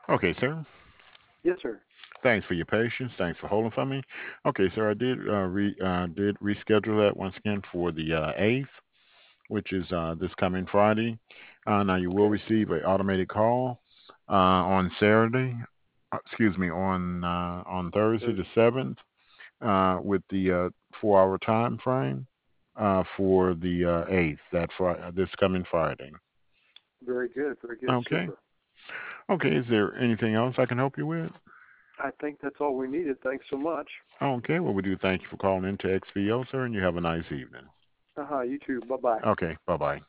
Okay, sir. Yes, sir. Thanks for your patience. Thanks for holding for me. Okay, sir. I did reschedule that once again for the 8th, which is this coming Friday. Now you will Okay. receive an automated call on Saturday. Excuse me, on Thursday the Thursday. 7th, with the 4-hour time frame for the 8th, this coming Friday. Very good. Very good. Okay. Super. Okay. Is there anything else I can help you with? I think that's all we needed. Thanks so much. Okay. Well, we do thank you for calling in to XVO, sir, and you have a nice evening. You too. Bye bye. Okay. Bye bye.